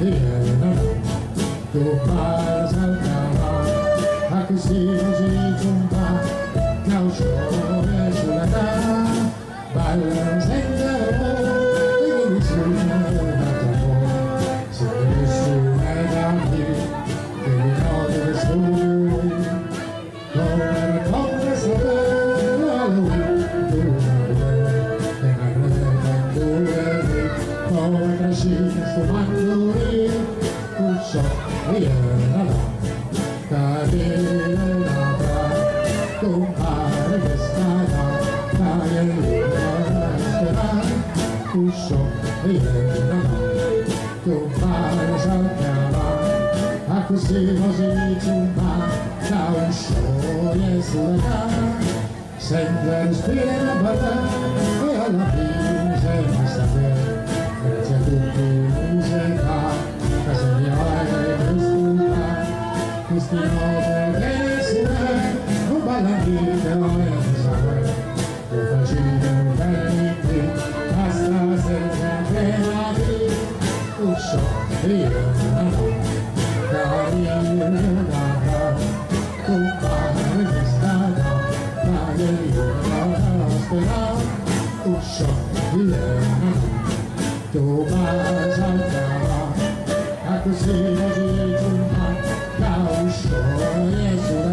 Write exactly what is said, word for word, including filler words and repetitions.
viene, tu parla saltava, a così così giunta, causcione sulla terra, ballano senza amore, e nessuno da amore, se nessuno è da dire, che mi nota che sono lui, come la compra sapere, alla lui, tu e la greve due, come crescita sto mando io, un so, io la la, cadere la tra, compare che stata, cadere la tra, un so, io la la, compare saltava, a così così giunta, da un scioglie sulla cara, sempre respira ballare, e alla fine sembra sapere, grazie a tutti musica, la signora che mi spunta, questi note che si vede, un ballantino e un sapere, tu facite un bel qui, basta senza pena di, un so, io non ho, carina da, compare che stata, carina da, un so, io non ho, tu vai saltava, a così così giunta, da un scioglie sulla